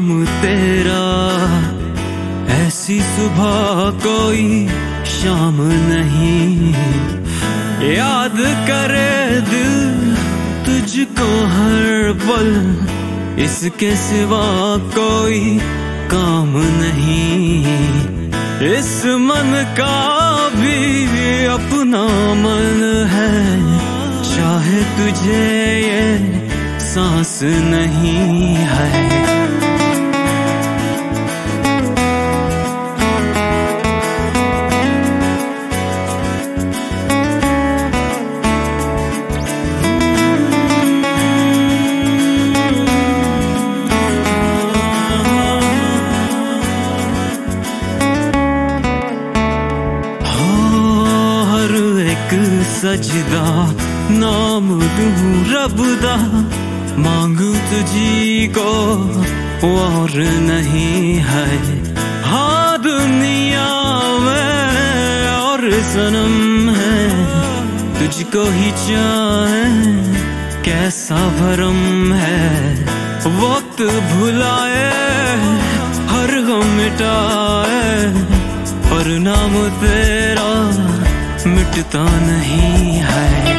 नाम तेरा, ऐसी सुबह कोई शाम नहीं। याद करे दिल तुझको हर पल, इसके सिवा कोई काम नहीं। इस मन का भी अपना मन है, चाहे तुझे ये सांस नहीं है। सजदा नाम दूं रब दा, मांगू तुझी को और नहीं है। हाँ दुनिया में और सनम है, तुझको ही चाहे कैसा भरम है। वक्त भुलाए हर गम मिटाए, पर नाम तेरा मिटता नहीं है।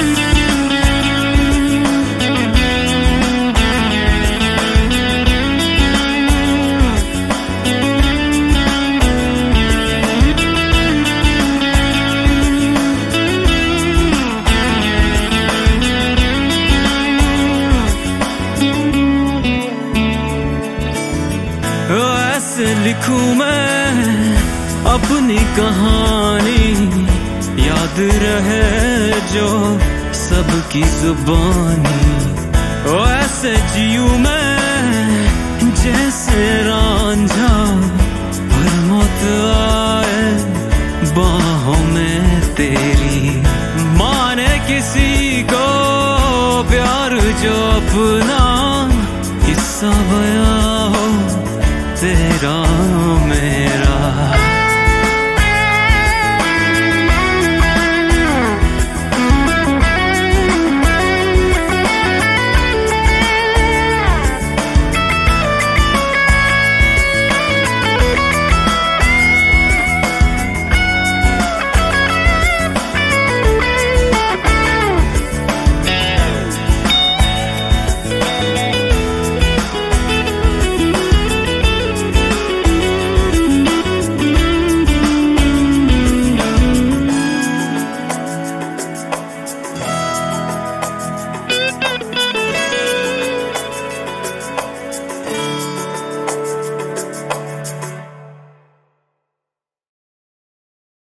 ऐसे लिखूं मैं अपनी कहानी, याद रहे जो सबकी जुबानी। ओ ऐसे जीऊं मैं जैसे रांझा, पर मौत आए बाहों में तेरी। माने किसी को प्यार जो अपना,